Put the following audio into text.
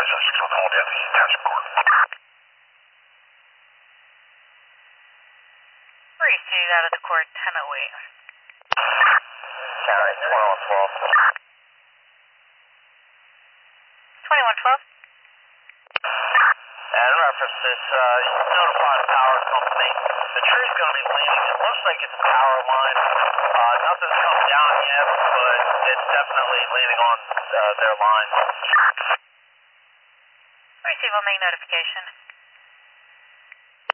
call down the township court. Where you see out of the court, 1008. County, 2112. 2112? And in reference to this, notify the power company. The tree's going to be leaning. It looks like it's a power line. Nothing's come down yet, but it's definitely leaning on their line. Receive, I'll make notification.